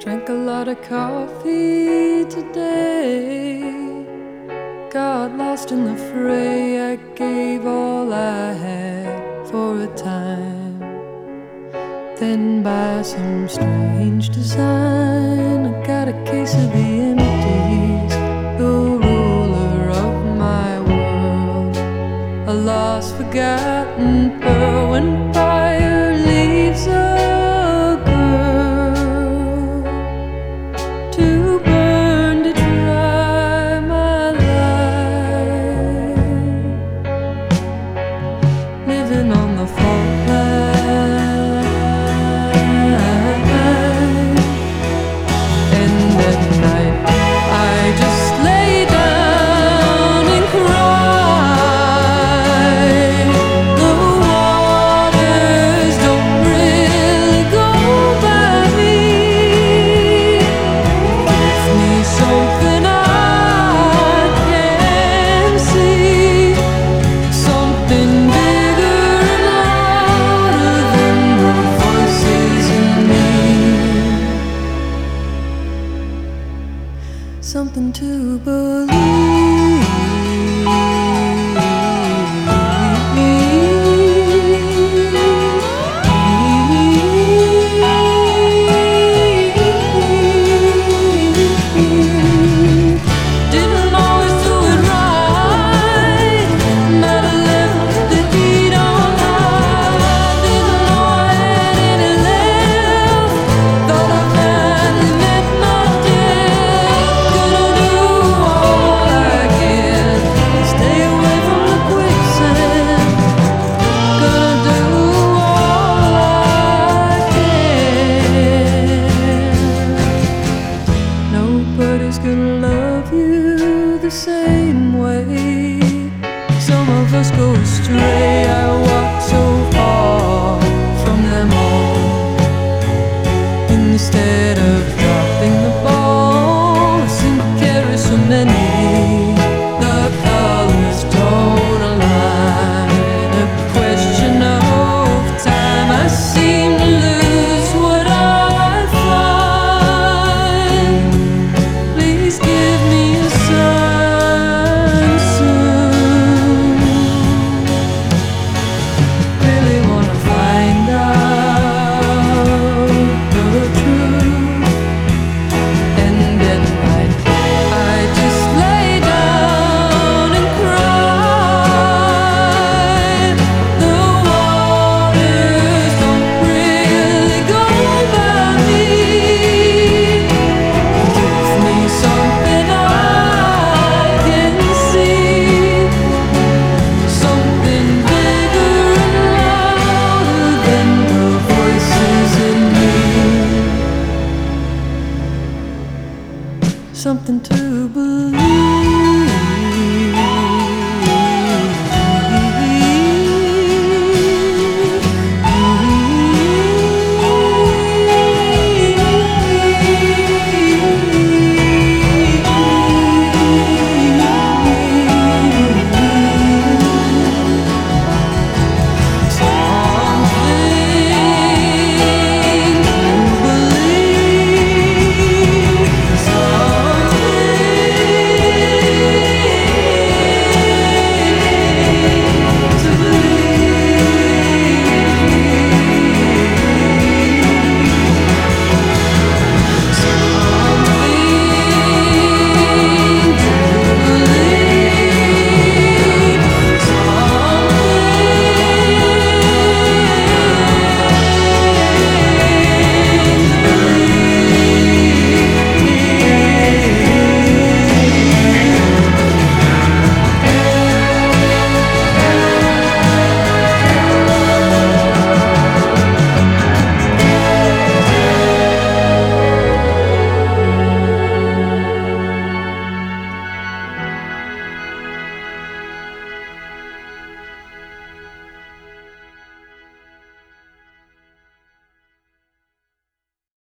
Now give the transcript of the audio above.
Drank a lot of coffee today. Got lost in the fray. I gave all I had for a time. Then by some strange design, I got a case of the empties, the ruler of my world, a lost, forgotten pearl. When fire leaves a girl to burn to dry my life, living on the fault line. And at night I just lay down and cry. The waters don't really go by me. Give me something I can see, something bigger and louder than the voices in me, something to believe. Didn't always do it right. Might have left the heat on high. Didn't know I had any left. Thought I finally met my death. Gonna do all I can, stay away from the quicksand. Gonna do all I can. Nobody's gonna love you the same way. Some of us go astray. I walk so far from them all. Instead of dropping the ball, I seem to carry so many. The colors don't align. A question of time. I seem to lose what I find. Please give me a sign soon. Really wanna find out the truth. And at night I just lay down and cry. The waters don't really go by me. Give me something I can see, something bigger and louder than the voices in me, something to believe.